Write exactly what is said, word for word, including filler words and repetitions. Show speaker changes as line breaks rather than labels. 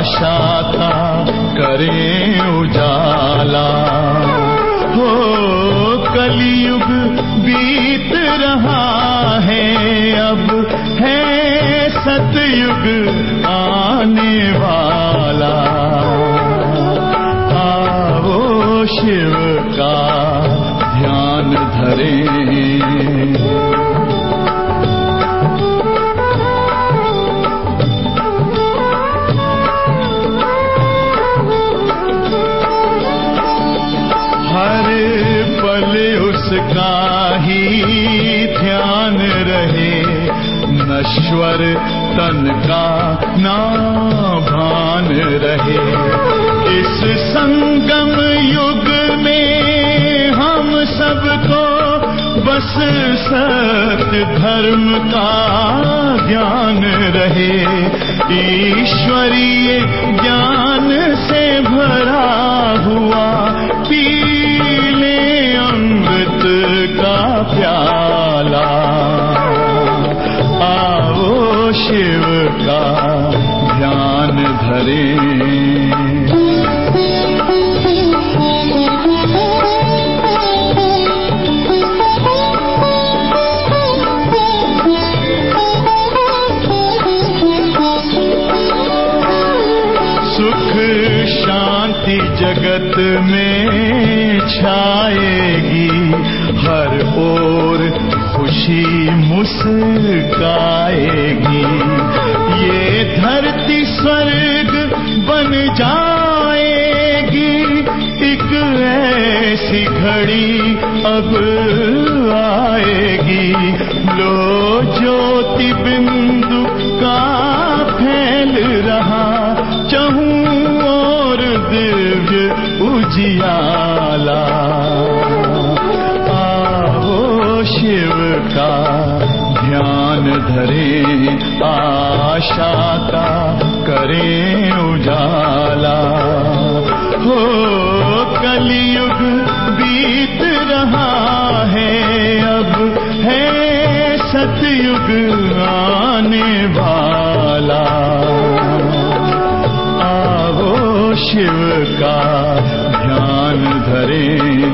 आशा का करें उजाला। हो कलयुग बीत रहा है, अब है सतयुग आने वाला। आओ शिव का ध्यान धरें, उसका ही ध्यान रहे, नश्वर तन का ना भान रहे। इस संगम युग में हम सबको बस सत्य धर्म का ज्ञान रहे। ईश्वरीय ज्ञान से भरा हुआ पी अमृत का प्याला। आओ शिव का ध्यान धरें, सुख शांति जगत में छाएगी, हर ओर खुशी मुस्काएगी। ये धरती स्वर्ग बन जाएगी, एक ऐसी घड़ी अब आएगी। लो ज्योति बिंदु का फैल रहा, चहूं और दिव्य उजियाला। आओ शिव का ध्यान धरें, आशा का करें उजाला। हो कलयुग बीत रहा है, अब है सतयुग आने वाला। आओ शिव का ध्यान धरें,